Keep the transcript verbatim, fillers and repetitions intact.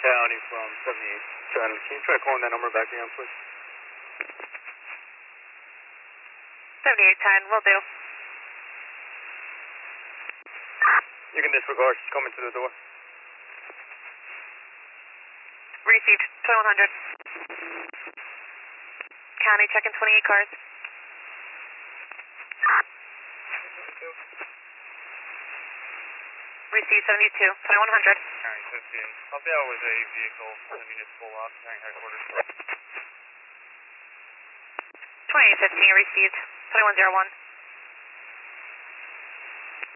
County from seventy-eight ten. Can you try calling that number back again, please? seventy-eight ten, will do. You can disregard, she's coming to the door. Received, twenty-one hundred. County, checking twenty-eight cars. Received, seventy-two, twenty-one hundred. County fifteen. Copy out with a vehicle from the municipal lot, County headquarters. twenty-eight fifteen, received, twenty-one oh one.